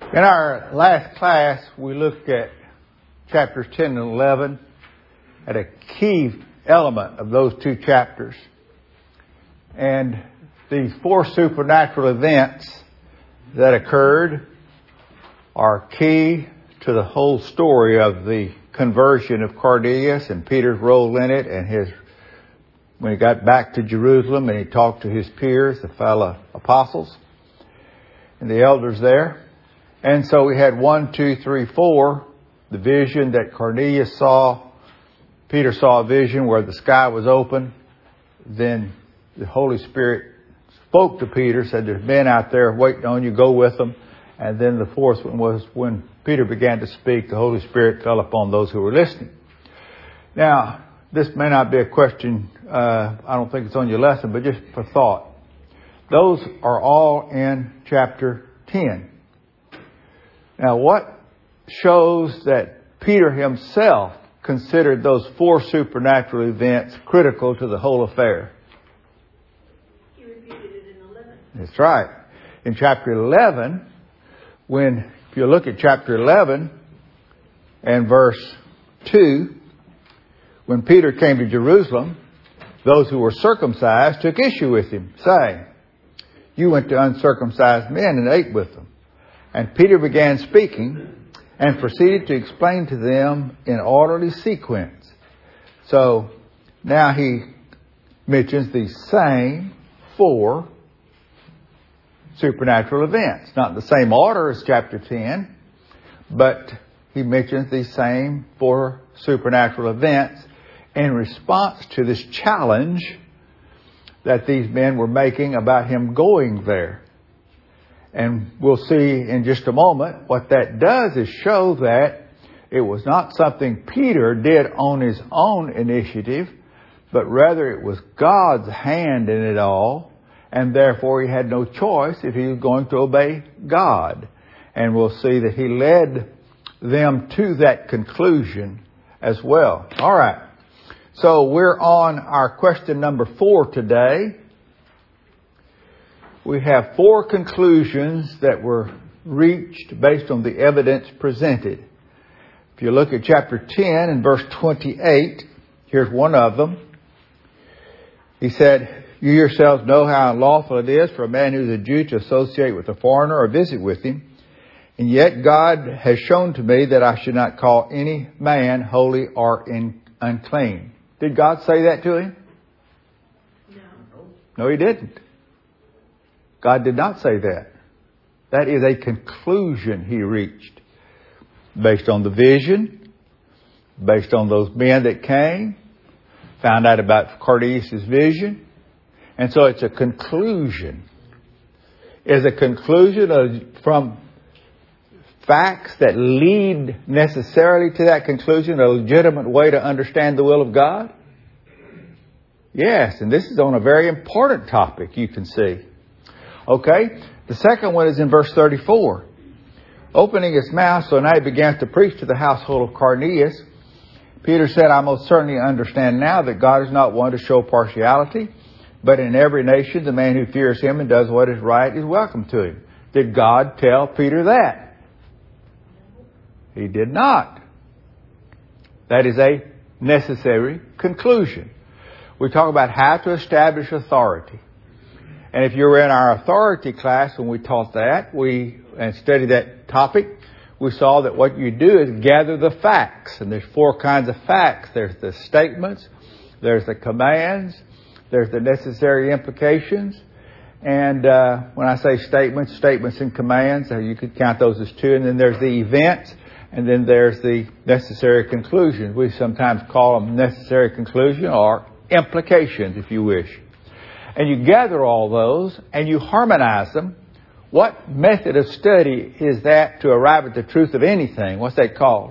In our last class, we looked at chapters 10 and 11 at a key element of those two chapters. And these four supernatural events that occurred are key to the whole story of the conversion of Cornelius and Peter's role in it, and when he got back to Jerusalem and he talked to his peers, the fellow apostles and the elders there. And so we had 1, 2, 3, 4, the vision that Cornelius saw. Peter saw a vision where the sky was open. Then the Holy Spirit spoke to Peter, said, "There's men out there waiting on you, go with them." And then the fourth one was when Peter began to speak, the Holy Spirit fell upon those who were listening. Now, this may not be a question, I don't think it's on your lesson, but just for thought. Those are all in chapter 10. Now, what shows that Peter himself considered those four supernatural events critical to the whole affair? He repeated it in 11. That's right. In chapter 11, if you look at chapter 11 and verse 2, when Peter came to Jerusalem, those who were circumcised took issue with him, saying, "You went to uncircumcised men and ate with them." And Peter began speaking and proceeded to explain to them in orderly sequence. So now he mentions the same four supernatural events. Not in the same order as chapter 10, but he mentions the same four supernatural events in response to this challenge that these men were making about him going there. And we'll see in just a moment what that does is show that it was not something Peter did on his own initiative, but rather it was God's hand in it all, and therefore he had no choice if he was going to obey God. And we'll see that he led them to that conclusion as well. All right. So we're on our question number 4 today. We have 4 conclusions that were reached based on the evidence presented. If you look at chapter 10 and verse 28, here's one of them. He said, "You yourselves know how unlawful it is for a man who's a Jew to associate with a foreigner or visit with him. And yet God has shown to me that I should not call any man holy or unclean." Did God say that to him? No, he didn't. God did not say that. That is a conclusion he reached based on the vision, based on those men that came, found out about Cornelius' vision. And so it's a conclusion. It's a conclusion from facts that lead necessarily to that conclusion, a legitimate way to understand the will of God? Yes, and this is on a very important topic, you can see. Okay, the second one is in verse 34. Opening his mouth, so now he began to preach to the household of Cornelius. Peter said, "I most certainly understand now that God is not one to show partiality, but in every nation the man who fears him and does what is right is welcome to him." Did God tell Peter that? He did not. That is a necessary conclusion. We talk about how to establish authority. And if you were in our authority class when we taught that, and studied that topic, we saw that what you do is gather the facts. And there's 4 kinds of facts. There's the statements, there's the commands, there's the necessary implications. And when I say statements and commands, you could count those as 2. And then there's the events, and then there's the necessary conclusions. We sometimes call them necessary conclusion or implications, if you wish. And you gather all those and you harmonize them. What method of study is that to arrive at the truth of anything? What's that called?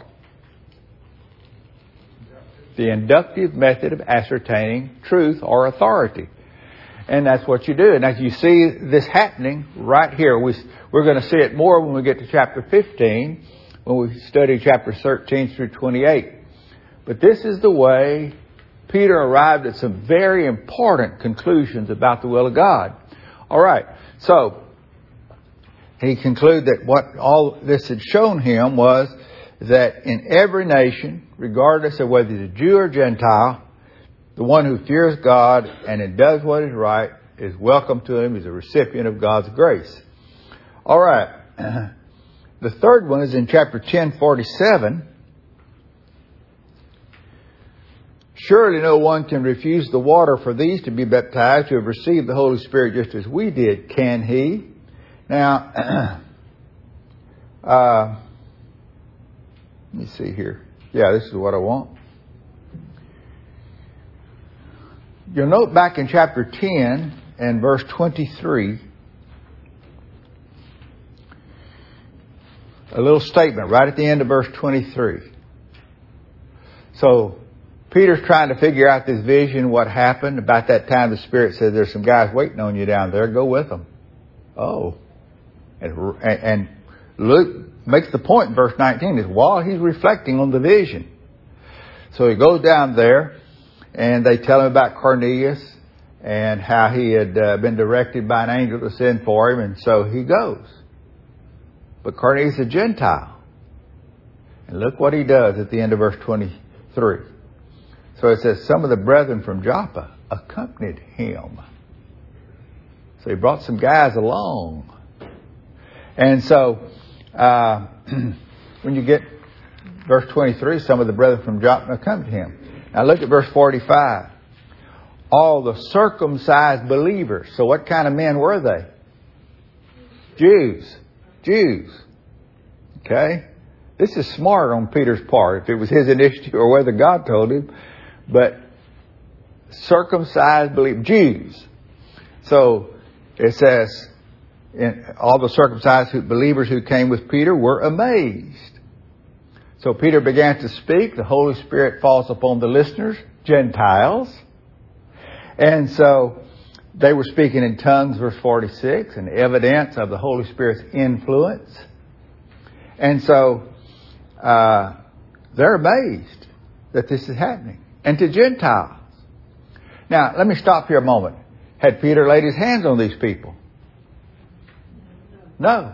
The inductive method of ascertaining truth or authority. And that's what you do. And as you see this happening right here, we're going to see it more when we get to chapter 15, when we study chapters 13 through 28. But this is the way Peter arrived at some very important conclusions about the will of God. All right. So he concluded that what all this had shown him was that in every nation, regardless of whether he's a Jew or Gentile, the one who fears God and does what is right is welcome to him, is a recipient of God's grace. All right. The third one is in chapter 10:47. Surely no one can refuse the water for these to be baptized who have received the Holy Spirit just as we did, can he? Now, let me see here. Yeah, this is what I want. You'll note back in chapter 10 and verse 23, a little statement right at the end of verse 23. So, Peter's trying to figure out this vision, what happened. About that time, the Spirit said, there's some guys waiting on you down there. Go with them. Oh. And Luke makes the point in verse 19 is while he's reflecting on the vision. So he goes down there and they tell him about Cornelius and how he had been directed by an angel to send for him. And so he goes. But Cornelius is a Gentile. And look what he does at the end of verse 23. So it says, some of the brethren from Joppa accompanied him. So he brought some guys along. And so, when you get verse 23, some of the brethren from Joppa accompanied him. Now look at verse 45. All the circumcised believers. So what kind of men were they? Jews. Okay? This is smart on Peter's part, if it was his initiative or whether God told him. But circumcised Jews. So it says, all the circumcised believers who came with Peter were amazed. So Peter began to speak. The Holy Spirit falls upon the listeners, Gentiles. And so they were speaking in tongues, verse 46, an evidence of the Holy Spirit's influence. And so they're amazed that this is happening. And to Gentiles. Now, let me stop here a moment. Had Peter laid his hands on these people? No.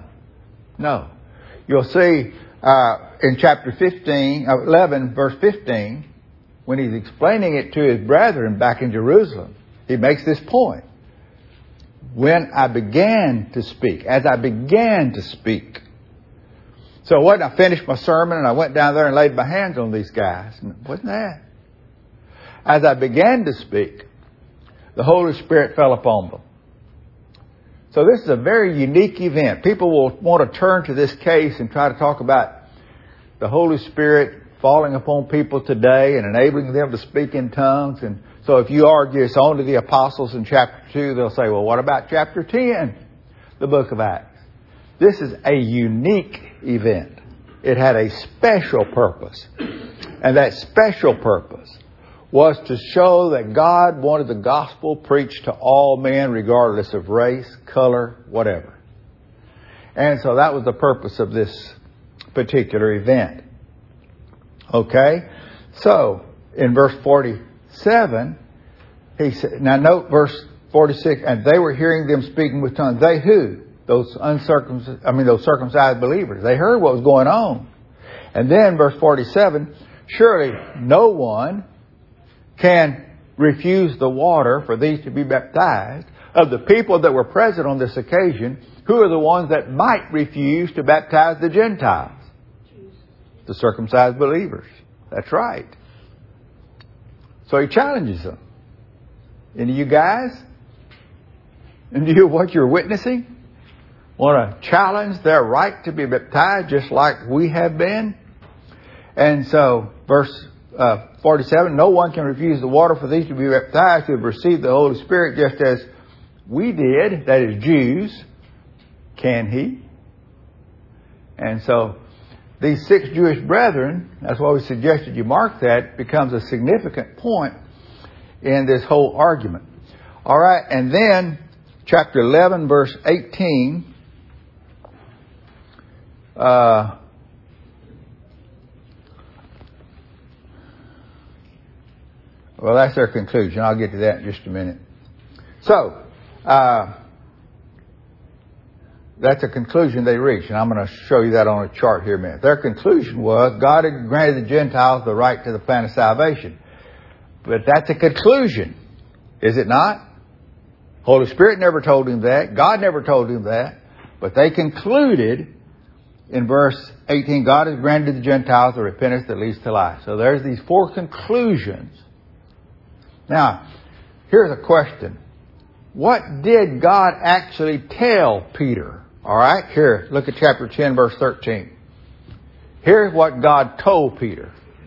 You'll see in chapter 11, verse 15, when he's explaining it to his brethren back in Jerusalem, he makes this point. When I began to speak, as I began to speak. So it wasn't I finished my sermon and I went down there and laid my hands on these guys. Wasn't that? As I began to speak, the Holy Spirit fell upon them. So this is a very unique event. People will want to turn to this case and try to talk about the Holy Spirit falling upon people today and enabling them to speak in tongues. And so if you argue it's only the apostles in chapter 2, they'll say, well, what about chapter 10, the book of Acts? This is a unique event. It had a special purpose. And that special purpose was to show that God wanted the gospel preached to all men, regardless of race, color, whatever. And so that was the purpose of this particular event. Okay? So, in verse 47, he said, now note verse 46, and they were hearing them speaking with tongues. They who? Those circumcised believers. They heard what was going on. And then verse 47, surely no one can refuse the water for these to be baptized. Of the people that were present on this occasion, who are the ones that might refuse to baptize the Gentiles? The circumcised believers. That's right. So he challenges them. And you guys, and you what you're witnessing, want to challenge their right to be baptized just like we have been? And so, verse 47, no one can refuse the water for these to be baptized who have received the Holy Spirit just as we did, that is Jews. Can he? And so, these 6 Jewish brethren, that's why we suggested you mark that, becomes a significant point in this whole argument. All right, and then chapter 11, verse 18. Well, that's their conclusion. I'll get to that in just a minute. So, that's a conclusion they reached. And I'm going to show you that on a chart here in a minute. Their conclusion was God had granted the Gentiles the right to the plan of salvation. But that's a conclusion. Is it not? Holy Spirit never told him that. God never told him that. But they concluded in verse 18, God has granted the Gentiles the repentance that leads to life. So there's these four conclusions. Now, here's a question. What did God actually tell Peter? All right, here, look at chapter 10, verse 13. Here's what God told Peter.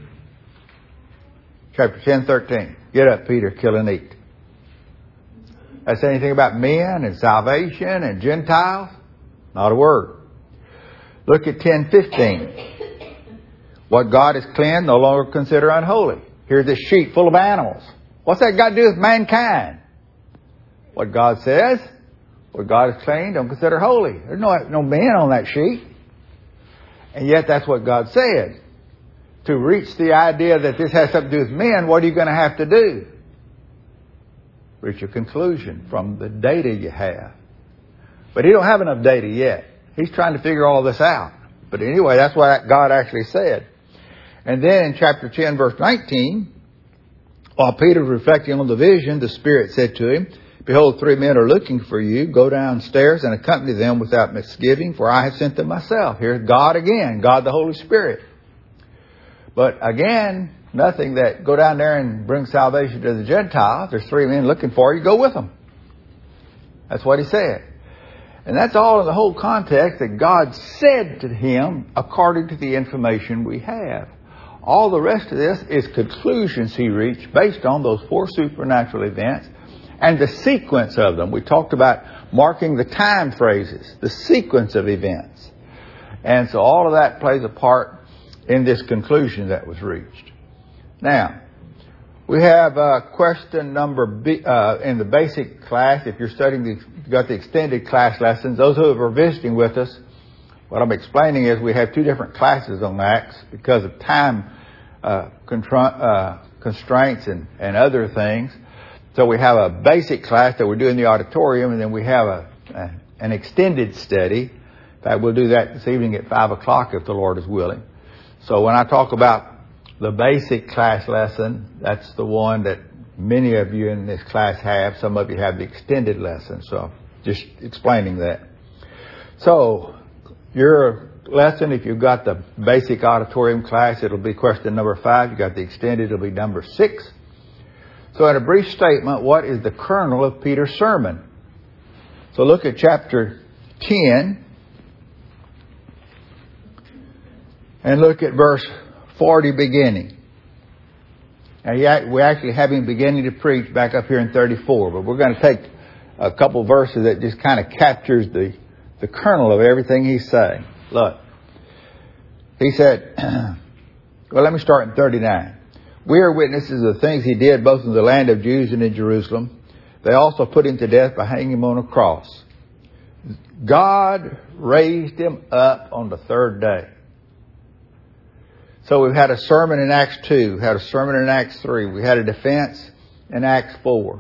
Chapter 10, 13. Get up, Peter, kill and eat. That say anything about men and salvation and Gentiles? Not a word. Look at 10, 15. What God has cleansed, no longer consider unholy. Here's this sheet full of animals. What's that got to do with mankind? What God says, what God has cleansed, don't consider holy. There's no man on that sheet. And yet that's what God said. To reach the idea that this has something to do with men, what are you going to have to do? Reach a conclusion from the data you have. But he don't have enough data yet. He's trying to figure all this out. But anyway, that's what God actually said. And then in chapter 10, verse 19, while Peter was reflecting on the vision, the Spirit said to him, Behold, 3 men are looking for you. Go downstairs and accompany them without misgiving, for I have sent them myself. Here's God again, God the Holy Spirit. But again, nothing that go down there and bring salvation to the Gentiles. There's 3 men looking for you. Go with them. That's what he said. And that's all in the whole context that God said to him according to the information we have. All the rest of this is conclusions he reached based on those 4 supernatural events and the sequence of them. We talked about marking the time phrases, the sequence of events. And so all of that plays a part in this conclusion that was reached. Now, we have question number B in the basic class. If you're studying, you've got the extended class lessons. Those who are visiting with us, what I'm explaining is we have 2 different classes on Acts because of time constraints and other things. So we have a basic class that we do in the auditorium, and then we have an extended study. In fact, we'll do that this evening at 5 o'clock if the Lord is willing. So when I talk about the basic class lesson, that's the one that many of you in this class have. Some of you have the extended lesson. So just explaining that. So your lesson, if you've got the basic auditorium class, it'll be question number 5. You got the extended, it'll be number 6. So in a brief statement, what is the kernel of Peter's sermon? So look at chapter 10 and look at verse 40 beginning. Now we actually have him beginning to preach back up here in 34, but we're going to take a couple verses that just kind of captures the kernel of everything he's saying. Look, he said, well, let me start in 39. We are witnesses of the things he did both in the land of Jews and in Jerusalem. They also put him to death by hanging him on a cross. God raised him up on the 3rd day. So we've had a sermon in Acts 2, had a sermon in Acts 3. We had a defense in Acts 4.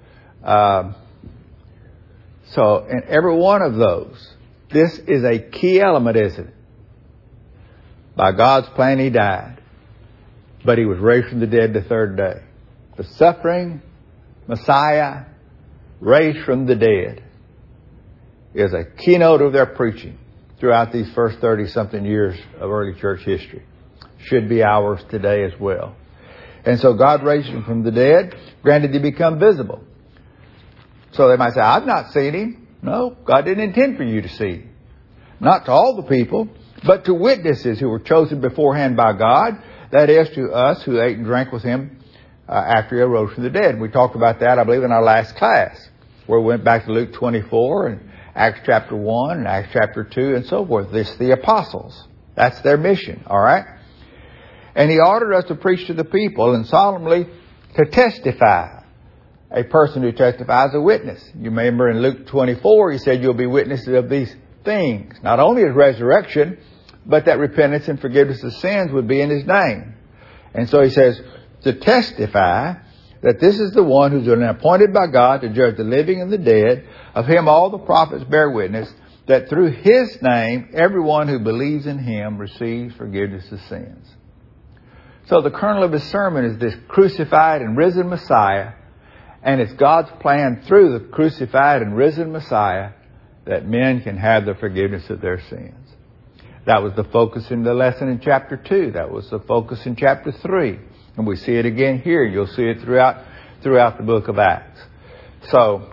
So in every one of those, this is a key element, isn't it? By God's plan, he died. But he was raised from the dead the 3rd day. The suffering Messiah raised from the dead is a keynote of their preaching throughout these first 30-something years of early church history. Should be ours today as well. And so God raised him from the dead, granted he become visible. So they might say, I've not seen him. No, God didn't intend for you to see him. Not to all the people, but to witnesses who were chosen beforehand by God. That is, to us who ate and drank with him after he arose from the dead. We talked about that, I believe, in our last class, where we went back to Luke 24 and Acts chapter 1 and Acts chapter 2 and so forth. This the apostles. That's their mission, all right? And he ordered us to preach to the people and solemnly to testify. A person who testifies a witness. You remember in Luke 24, he said you'll be witnesses of these things. Not only his resurrection, but that repentance and forgiveness of sins would be in his name. And so he says to testify that this is the one who's been appointed by God to judge the living and the dead. Of him all the prophets bear witness that through His name, everyone who believes in Him receives forgiveness of sins. So the kernel of his sermon is this crucified and risen Messiah, and it's God's plan through the crucified and risen Messiah that men can have the forgiveness of their sins. That was the focus in the lesson in chapter 2. That was the focus in chapter 3. And we see it again here. You'll see it throughout the book of Acts. So,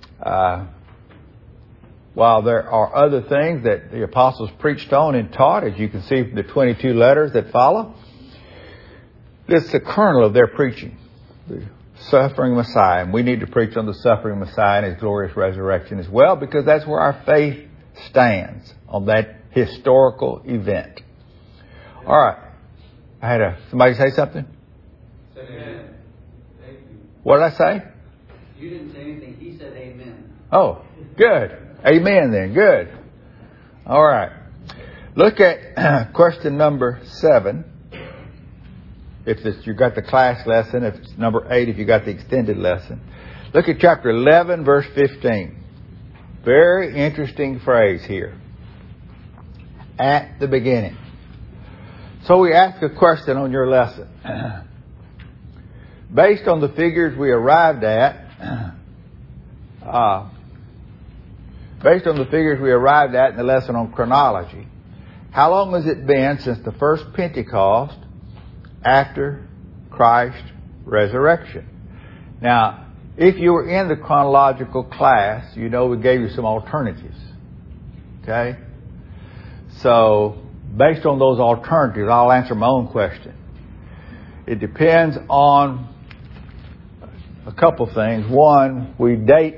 while there are other things that the apostles preached on and taught, as you can see from the 22 letters that follow, this is the kernel of their preaching, the suffering Messiah. And we need to preach on the suffering Messiah and His glorious resurrection as well, because that's where our faith stands, on that historical event. All right. I had somebody say something? Amen. Thank you. What did I say? You didn't say anything. He said amen. Oh, good. Amen then. Good. All right. Look at question number 7. If you got the class lesson, if it's number 8, if you got the extended lesson. Look at chapter 11, verse 15. Very interesting phrase here. At the beginning. So we ask a question on your lesson. Based on the figures we arrived at, in the lesson on chronology, how long has it been since the first Pentecost after Christ's resurrection? Now, if you were in the chronological class, you know we gave you some alternatives. Okay? So, based on those alternatives, I'll answer my own question. It depends on a couple things. One, we date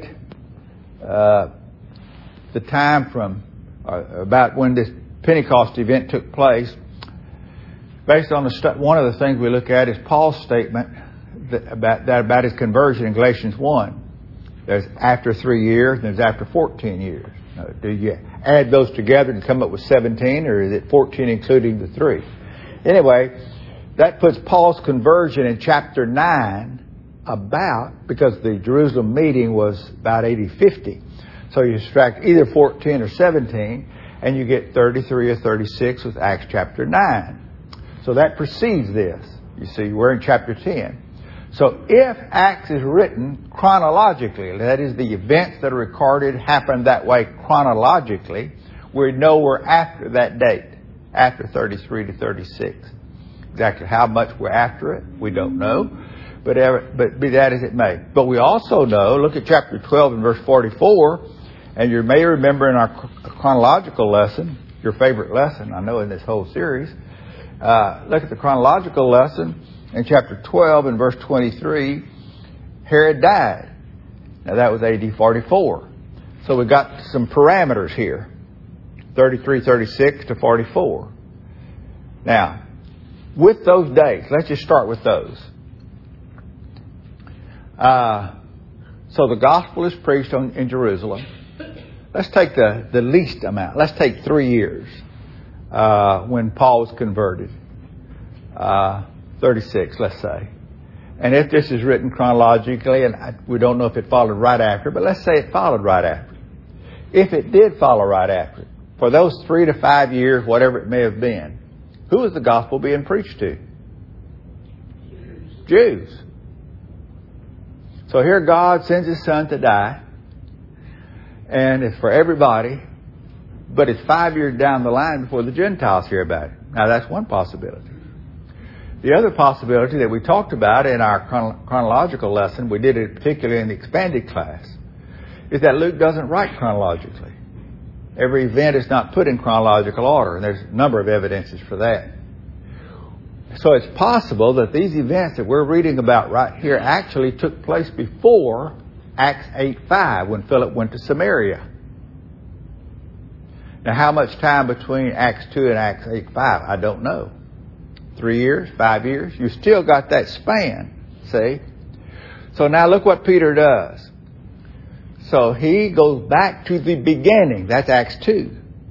the time from about when this Pentecost event took place. Based on one of the things we look at is Paul's statement about his conversion in Galatians 1. There's after 3 years and there's after 14 years. Do you add those together and come up with 17, or is it 14 including the 3? Anyway, that puts Paul's conversion in chapter 9 because the Jerusalem meeting was about AD 50. So you subtract either 14 or 17 and you get 33 or 36 with Acts chapter 9. So that precedes this. You see, we're in chapter 10. So if Acts is written chronologically, that is, the events that are recorded happened that way chronologically, we know we're after that date, after 33 to 36. Exactly how much we're after it, we don't know. But be that as it may. But we also know, look at chapter 12 and verse 44, and you may remember in our chronological lesson, your favorite lesson, I know, in this whole series, look at the chronological lesson in chapter 12 and verse 23, Herod died. Now that was AD 44. So we've got some parameters here. 33, 36 to 44. Now, with those dates, let's just start with those. So the gospel is preached in Jerusalem. Let's take the least amount. Let's take 3 years when Paul was converted. 36, let's say. And if this is written chronologically, and we don't know if it followed right after, but let's say it followed right after. If it did follow right after, for those 3 to 5 years, whatever it may have been, who was the gospel being preached to? Jews. So here God sends His Son to die, and it's for everybody, but it's 5 years down the line before the Gentiles hear about it. Now that's one possibility. The other possibility that we talked about in our chronological lesson, we did it particularly in the expanded class, is that Luke doesn't write chronologically. Every event is not put in chronological order, and there's a number of evidences for that. So it's possible that these events that we're reading about right here actually took place before Acts 8:5, when Philip went to Samaria. Now, how much time between Acts 2 and Acts 8:5? I don't know. 3 years, 5 years? You still got that span, see? So now look what Peter does. So he goes back to the beginning. That's Acts 2.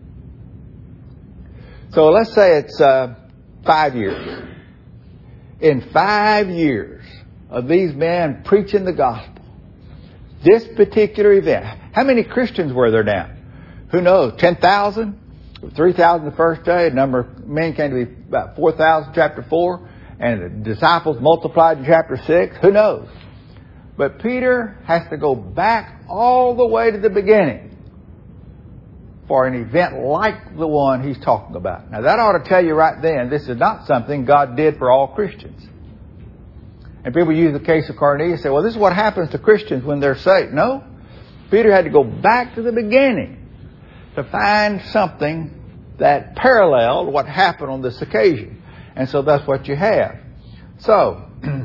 So let's say it's 5 years. In 5 years of these men preaching the gospel, this particular event, how many Christians were there now? Who knows? 10,000? 3,000 the first day. The number of men came to be about 4,000 chapter 4. And the disciples multiplied in chapter 6. Who knows? But Peter has to go back all the way to the beginning for an event like the one he's talking about. Now that ought to tell you right then, this is not something God did for all Christians. And people use the case of Cornelius and say, well, this is what happens to Christians when they're saved. No. Peter had to go back to the beginning to find something that paralleled what happened on this occasion. And so that's what you have. So,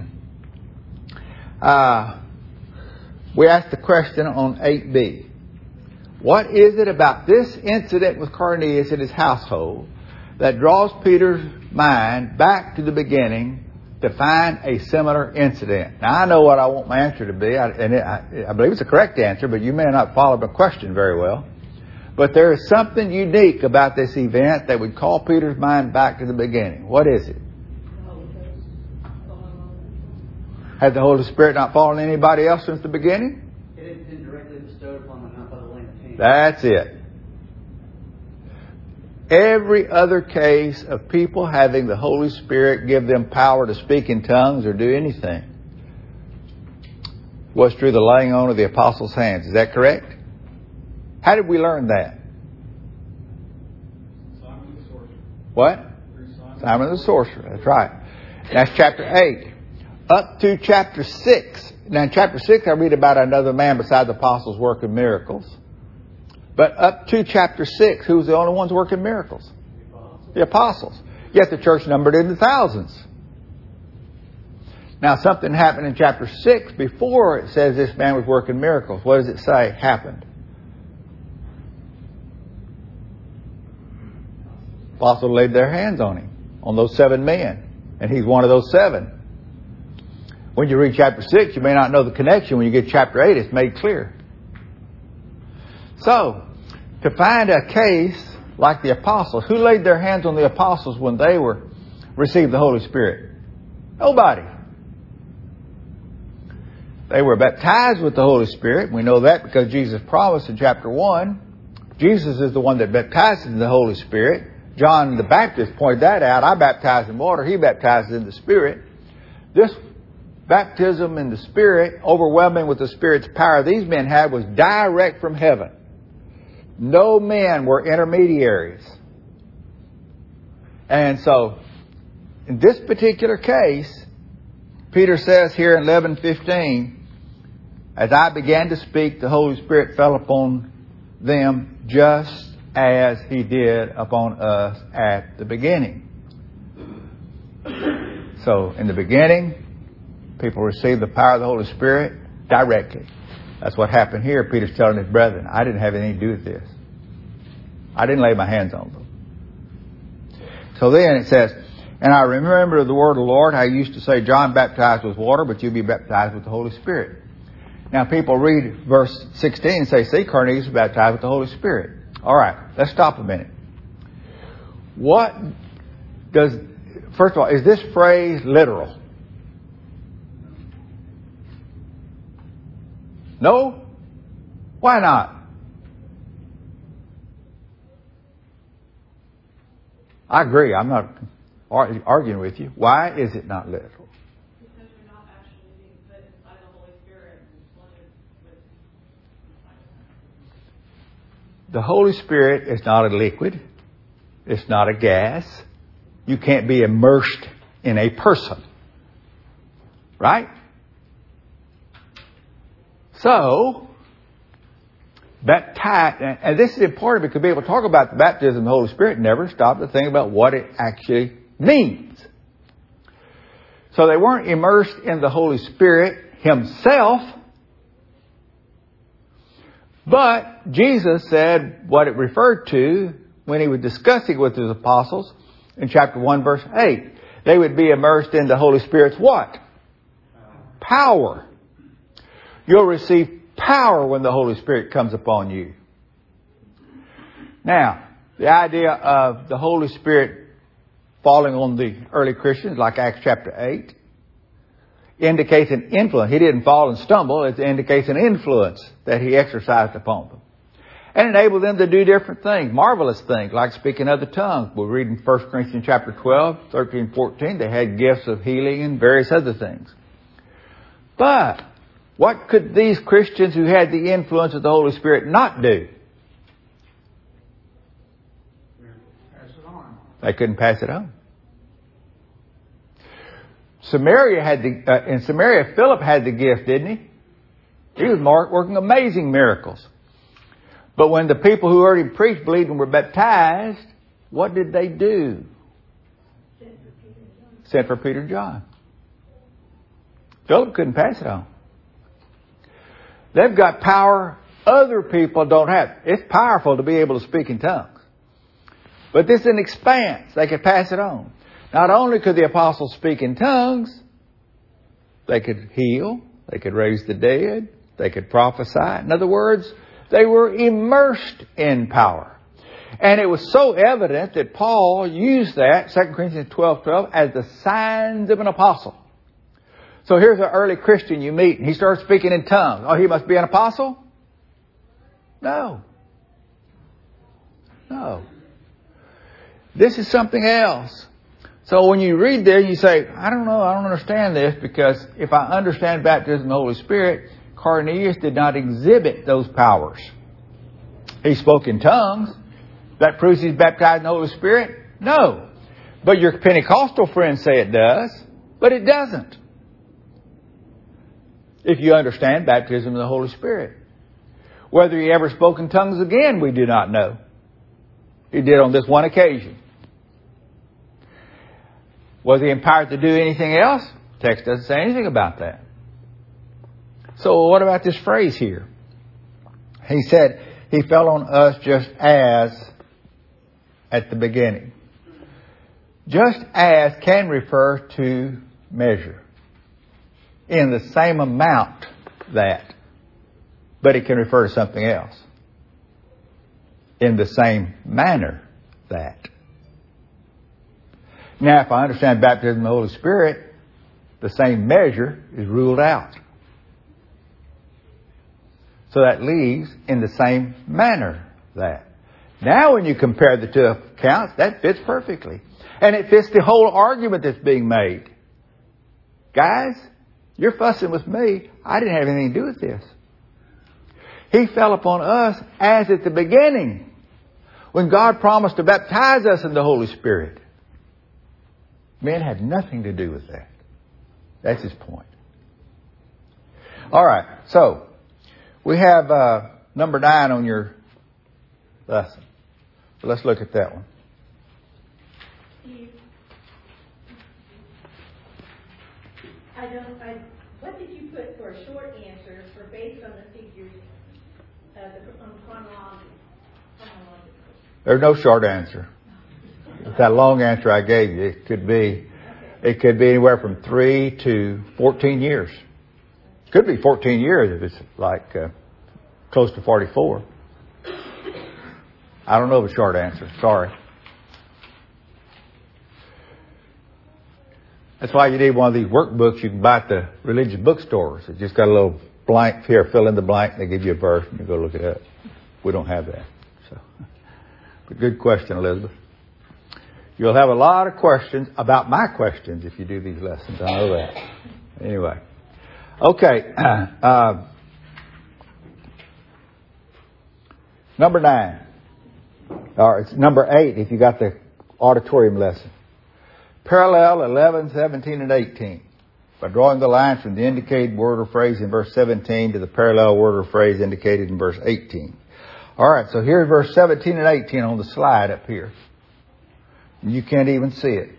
we asked the question on 8b. What is it about this incident with Cornelius and his household that draws Peter's mind back to the beginning to find a similar incident? Now, I know what I want my answer to be, and I believe it's a correct answer, but you may not follow the question very well. But there is something unique about this event that would call Peter's mind back to the beginning. What is it? Had the Holy Spirit not fallen on anybody else since the beginning? It had been directly bestowed upon them, not by the laying of hands. That's it. Every other case of people having the Holy Spirit give them power to speak in tongues or do anything was through the laying on of the apostles' hands. Is that correct? How did we learn that? Simon the sorcerer. What? Simon the sorcerer. That's right. That's chapter 8. Up to chapter 6. Now in chapter 6 I read about another man besides the apostles working miracles. But up to chapter 6, who's the only ones working miracles? The apostles. Yet the church numbered in the thousands. Now something happened in chapter 6 before it says this man was working miracles. What does it say happened? Apostles laid their hands on him, on those 7 men. And he's one of those 7. When you read chapter 6, you may not know the connection. When you get to chapter 8, it's made clear. So, to find a case like the apostles, who laid their hands on the apostles when they received the Holy Spirit? Nobody. They were baptized with the Holy Spirit. We know that because Jesus promised in chapter 1. Jesus is the one that baptizes in the Holy Spirit. John the Baptist pointed that out. I baptize in water. He baptizes in the Spirit. This baptism in the Spirit, overwhelming with the Spirit's power these men had, was direct from heaven. No men were intermediaries. And so, in this particular case, Peter says here in 11:15, as I began to speak, the Holy Spirit fell upon them just as He did upon us at the beginning. So, in the beginning, people received the power of the Holy Spirit directly. That's what happened here. Peter's telling his brethren, I didn't have anything to do with this. I didn't lay my hands on them. So then it says, and I remember the word of the Lord, how He used to say, John baptized with water, but you'll be baptized with the Holy Spirit. Now people read verse 16 and say, see, Cornelius was baptized with the Holy Spirit. All right, let's stop a minute. First of all, is this phrase literal? No? Why not? I agree. I'm not arguing with you. Why is it not literal? Because you're not actually being put inside the Holy Spirit and flooded with The Holy Spirit is not a liquid. It's not a gas. You can't be immersed in a person. Right? So, baptized, and this is important because people talk about the baptism of the Holy Spirit and never stop to think about what it actually means. So they weren't immersed in the Holy Spirit Himself, but Jesus said what it referred to when He was discussing with His apostles in chapter 1 verse 8. They would be immersed in the Holy Spirit's what? Power. You'll receive power when the Holy Spirit comes upon you. Now, the idea of the Holy Spirit falling on the early Christians, like Acts chapter 8, indicates an influence. He didn't fall and stumble. It indicates an influence that He exercised upon them. And enabled them to do different things, marvelous things, like speaking other tongues. We read in 1 Corinthians chapter 12, 13, 14, they had gifts of healing and various other things. But what could these Christians who had the influence of the Holy Spirit not do? Pass it on. They couldn't pass it on. In Samaria, Philip had the gift, didn't he? He was working amazing miracles. But when the people who heard him preach, believed and were baptized, what did they do? Sent for Peter and John. Philip couldn't pass it on. They've got power other people don't have. It's powerful to be able to speak in tongues. But this is an expanse. They could pass it on. Not only could the apostles speak in tongues, they could heal, they could raise the dead, they could prophesy. In other words, they were immersed in power. And it was so evident that Paul used that, 2 Corinthians 12:12, as the signs of an apostle. So here's an early Christian you meet, and he starts speaking in tongues. Oh, he must be an apostle? No. No. This is something else. So when you read there, you say, I don't know, I don't understand this, because if I understand baptism of the Holy Spirit, Cornelius did not exhibit those powers. He spoke in tongues. That proves he's baptized in the Holy Spirit? No. But your Pentecostal friends say it does, but it doesn't. If you understand baptism of the Holy Spirit. Whether he ever spoke in tongues again, we do not know. He did on this one occasion. Was he empowered to do anything else? The text doesn't say anything about that. So what about this phrase here? He said, he fell on us just as at the beginning. Just as can refer to measure. In the same amount that. But it can refer to something else. In the same manner that. Now, if I understand baptism of the Holy Spirit, the same measure is ruled out. So that leaves in the same manner that. Now when you compare the two accounts, that fits perfectly. And it fits the whole argument that's being made. Guys, you're fussing with me. I didn't have anything to do with this. He fell upon us as at the beginning, when God promised to baptize us in the Holy Spirit. Men had nothing to do with that. That's his point. All right, so we have number 9 on your lesson. So let's look at that one. What did you put for a short answer for based on the figures on chronological? There's no short answer. That long answer I gave you, it could be anywhere from 3 to 14 years. Could be 14 years if it's like close to 44. I don't know the short answer. Sorry. That's why you need one of these workbooks you can buy at the religious bookstores. It's just got a little blank here, fill in the blank, and they give you a verse and you go look it up. We don't have that. So, but good question, Elizabeth. You'll have a lot of questions about my questions if you do these lessons. I know that. Anyway. Okay. Number 9. Or it's number 8 if you got the auditorium lesson. Parallel 11, 17, and 18. By drawing the lines from the indicated word or phrase in verse 17 to the parallel word or phrase indicated in verse 18. All right, so here's verse 17 and 18 on the slide up here. You can't even see it.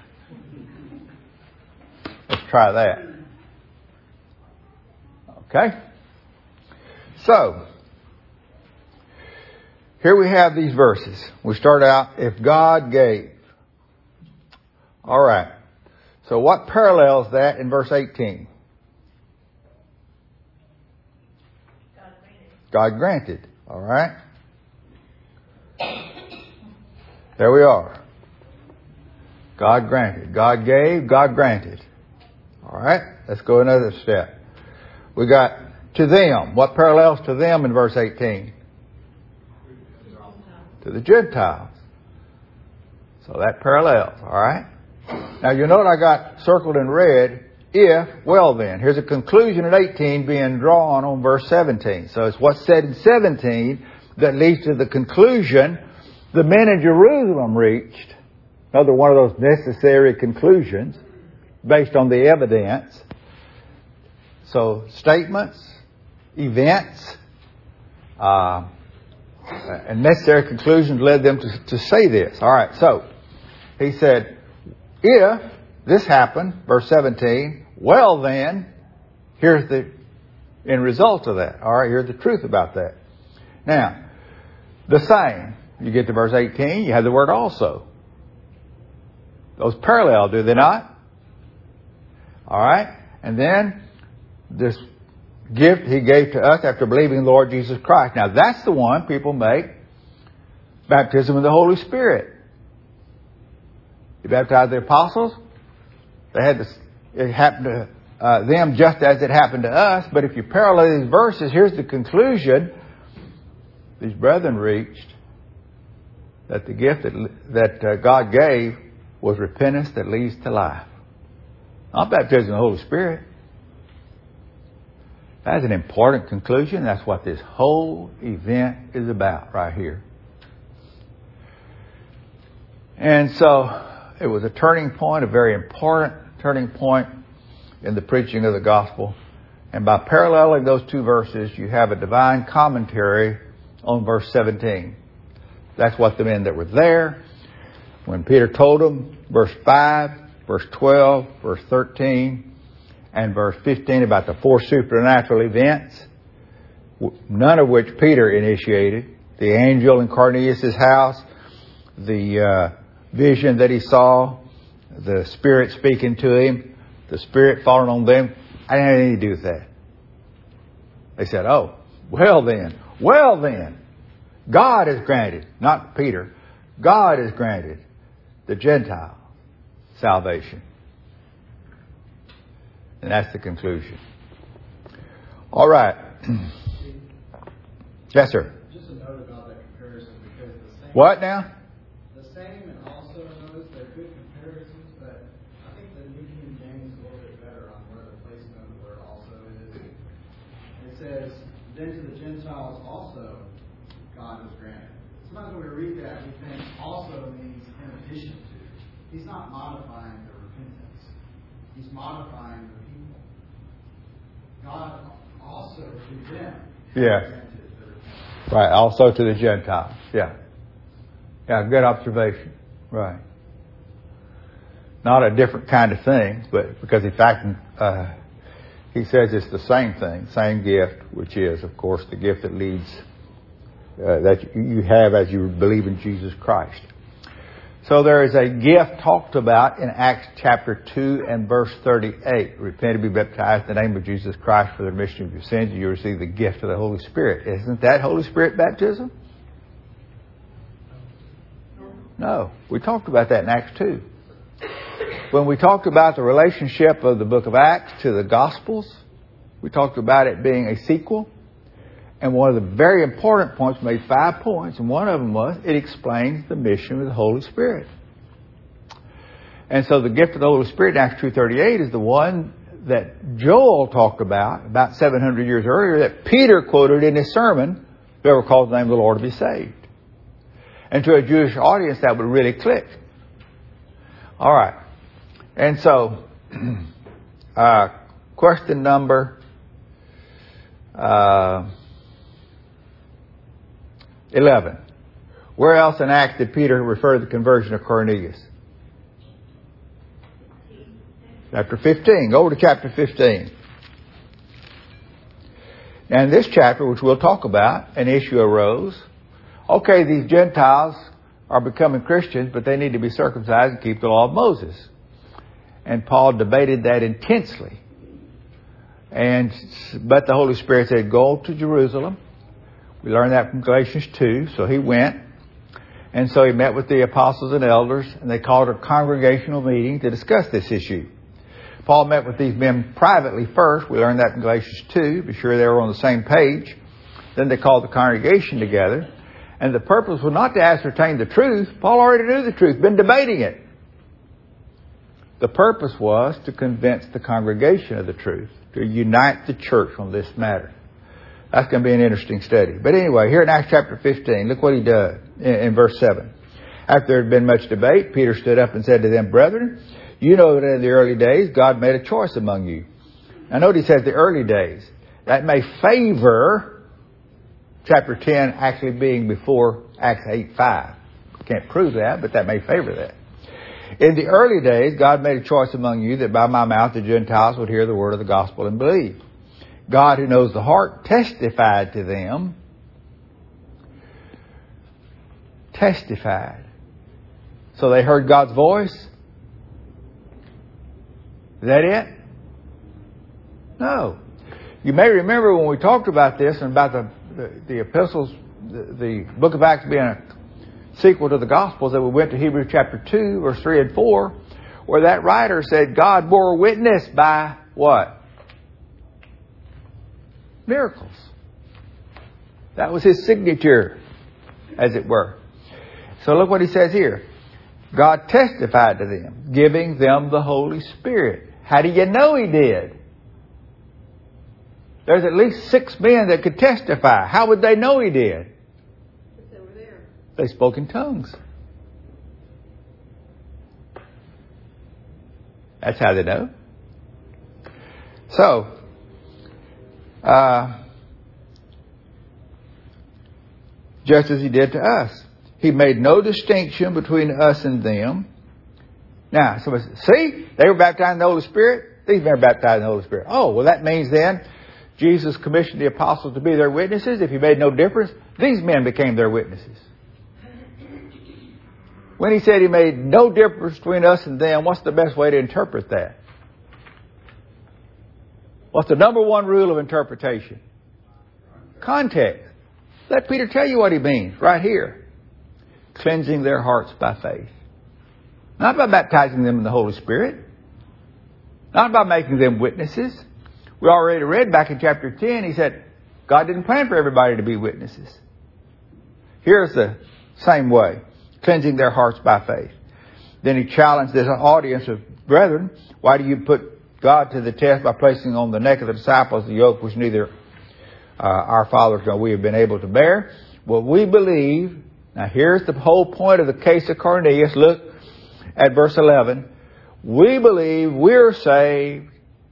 Let's try that. Okay? So, here we have these verses. We start out, if God gave. All right. So what parallels that in verse 18? God granted. All right. There we are. God granted. God gave. God granted. All right. Let's go another step. We got to them. What parallels to them in verse 18? to the Gentiles. So that parallels, all right? Now you note I got circled in red, if, well then. Here's a conclusion in 18 being drawn on verse 17. So it's what's said in 17 that leads to the conclusion the men in Jerusalem reached. Another one of those necessary conclusions based on the evidence. So statements, events, and necessary conclusions led them to say this. All right, so he said, if this happened, verse 17, well then, here's the end result of that. All right, here's the truth about that. Now, the same. You get to verse 18, you have the word also. Those parallel, do they not? All right, and then this gift He gave to us after believing in the Lord Jesus Christ. Now, that's the one people make baptism of the Holy Spirit. You baptize the apostles, they had this, it happened to them just as it happened to us. But if you parallel these verses, here's the conclusion these brethren reached, that the gift that God gave was repentance that leads to life. Not baptism in the Holy Spirit. That's an important conclusion. That's what this whole event is about right here. And so it was a turning point, a very important turning point in the preaching of the gospel. And by paralleling those two verses, you have a divine commentary on verse 17. That's what the men that were there, when Peter told them, verse 5, verse 12, verse 13, and verse 15 about the four supernatural events, none of which Peter initiated. The angel in Cornelius' house, the vision that he saw, the Spirit speaking to him, the Spirit falling on them. I didn't have anything to do with that. They said, oh, well then, God has granted, not Peter, God has granted the Gentile salvation. And that's the conclusion. All right. Yes, sir. Just a note about that comparison, because the same. What now? The same and also those, they're good comparisons, but I think the New King James is a little bit better on where the placement of the word also is. It says, then to the Gentiles also God has granted. Sometimes when we read that, we think also means in addition to. He's not modifying the repentance. He's modifying the people. God also to them. Yeah. Right. Also to the Gentiles. Yeah. Yeah. Good observation. Right. Not a different kind of thing, but because in fact, he says it's the same thing, same gift, which is, of course, the gift that leads, that you have as you believe in Jesus Christ. So there is a gift talked about in Acts chapter 2 and verse 38. Repent and be baptized in the name of Jesus Christ for the remission of your sins, and you receive the gift of the Holy Spirit. Isn't that Holy Spirit baptism? No. We talked about that in Acts 2. When we talked about the relationship of the book of Acts to the Gospels, we talked about it being a sequel. And one of the very important points, made 5 points, and one of them was, it explains the mission of the Holy Spirit. And so the gift of the Holy Spirit in Acts 2:38 is the one that Joel talked about 700 years earlier, that Peter quoted in his sermon, whoever calls the name of the Lord to be saved. And to a Jewish audience, that would really click. All right. And so, question number 11. Where else in Acts did Peter refer to the conversion of Cornelius? Chapter 15. Go over to chapter 15. And in this chapter, which we'll talk about, an issue arose. Okay, these Gentiles are becoming Christians, but they need to be circumcised and keep the law of Moses. And Paul debated that intensely. But the Holy Spirit said, go to Jerusalem. We learned that from Galatians 2. So he went. And so he met with the apostles and elders, and they called a congregational meeting to discuss this issue. Paul met with these men privately first. We learned that from Galatians 2. Be sure they were on the same page. Then they called the congregation together. And the purpose was not to ascertain the truth. Paul already knew the truth, been debating it. The purpose was to convince the congregation of the truth, to unite the church on this matter. That's going to be an interesting study. But anyway, here in Acts chapter 15, look what he does in verse 7. After there had been much debate, Peter stood up and said to them, "Brethren, you know that in the early days God made a choice among you." Now note he says the early days. That may favor chapter 10 actually being before Acts 8:5. Can't prove that, but that may favor that. "In the early days, God made a choice among you that by my mouth the Gentiles would hear the word of the gospel and believe. God, who knows the heart, testified to them." Testified. So they heard God's voice? Is that it? No. You may remember when we talked about this and about the epistles, the book of Acts being a sequel to the Gospels, that we went to Hebrews chapter 2, verse 3 and 4, where that writer said God bore witness by what? Miracles. That was his signature, as it were. So look what he says here. God testified to them, giving them the Holy Spirit. How do you know he did? There's at least 6 men that could testify. How would they know he did? Because they were there. They spoke in tongues. That's how they know. So, just as he did to us. He made no distinction between us and them. Now, somebody says, see, they were baptized in the Holy Spirit. These men were baptized in the Holy Spirit. Oh, well, that means then Jesus commissioned the apostles to be their witnesses. If he made no difference, these men became their witnesses. When he said he made no difference between us and them, what's the best way to interpret that? What's the number one rule of interpretation? Context. Let Peter tell you what he means right here. Cleansing their hearts by faith. Not by baptizing them in the Holy Spirit. Not by making them witnesses. We already read back in chapter 10, he said, God didn't plan for everybody to be witnesses. Here's the same way. Cleansing their hearts by faith. Then he challenged this audience of brethren, why do you put God to the test by placing on the neck of the disciples the yoke which neither our fathers nor we have been able to bear? Well, we believe. Now here's the whole point of the case of Cornelius. Look at verse 11. We believe we're saved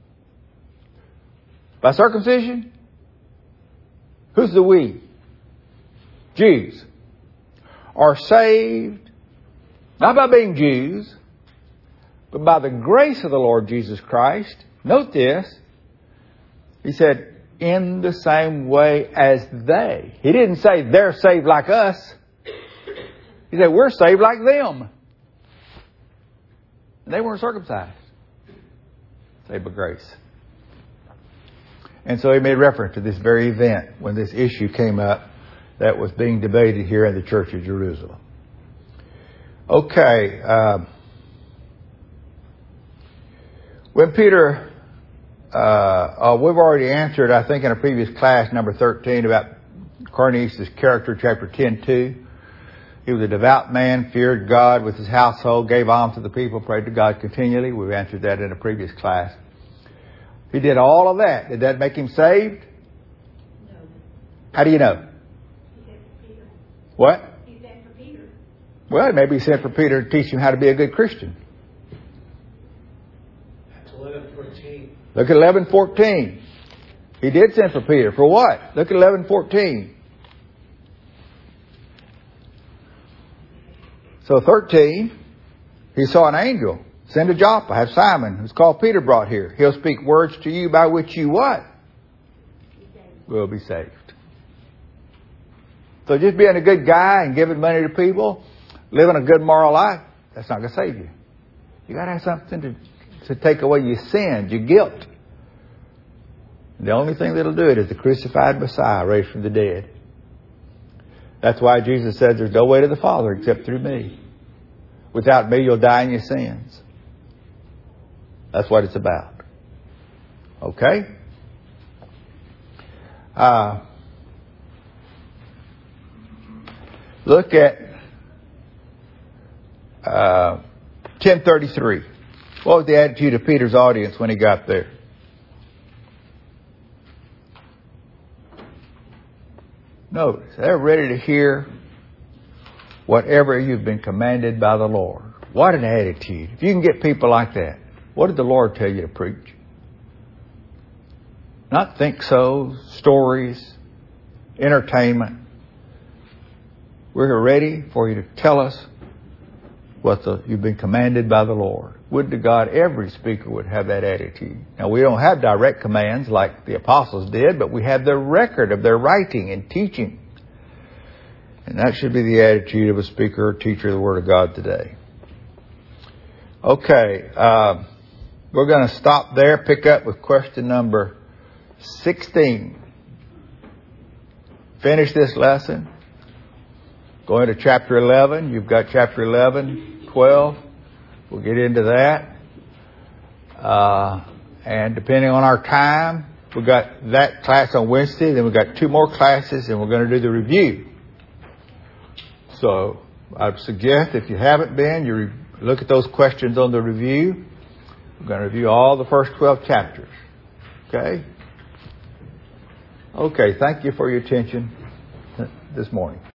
by circumcision. Who's the we? Jews. Are saved not by being Jews, but by the grace of the Lord Jesus Christ. Note this. He said, in the same way as they. He didn't say they're saved like us. He said, we're saved like them. And they weren't circumcised. Saved by grace. And so he made reference to this very event when this issue came up that was being debated here in the Church of Jerusalem. Okay. When Peter, we've already answered, I think, in a previous class, number 13, about Cornelius' character, chapter 10:2. He was a devout man, feared God with his household, gave alms to the people, prayed to God continually. We've answered that in a previous class. He did all of that. Did that make him saved? No. How do you know? He sent for Peter. What? He sent for Peter. Well, maybe he sent for Peter to teach him how to be a good Christian. That's 11:14. Look at 11:14. He did send for Peter. For what? Look at 11:14. So 13, he saw an angel. Send to Joppa, have Simon, who's called Peter, brought here. He'll speak words to you by which you what? Will be saved. So just being a good guy and giving money to people, living a good moral life, that's not going to save you. You got to have something to take away your sins, your guilt. And the only thing that'll do it is the crucified Messiah raised from the dead. That's why Jesus said there's no way to the Father except through me. Without me, you'll die in your sins. That's what it's about. Okay? Look at 10:33. What was the attitude of Peter's audience when he got there? Notice, they're ready to hear whatever you've been commanded by the Lord. What an attitude. If you can get people like that, what did the Lord tell you to preach? Not think-so, stories, entertainment. We're ready for you to tell us what you've been commanded by the Lord. Would to God every speaker would have that attitude. Now, we don't have direct commands like the apostles did, but we have the record of their writing and teaching. And that should be the attitude of a speaker or teacher of the Word of God today. Okay, we're going to stop there, pick up with question number 16. Finish this lesson. Go into chapter 11. You've got chapter 11, 12. We'll get into that. And depending on our time, we've got that class on Wednesday. Then we've got 2 more classes, and we're going to do the review. So I'd suggest if you haven't been, you look at those questions on the review. We're going to review all the first 12 chapters. Okay? Okay, thank you for your attention this morning.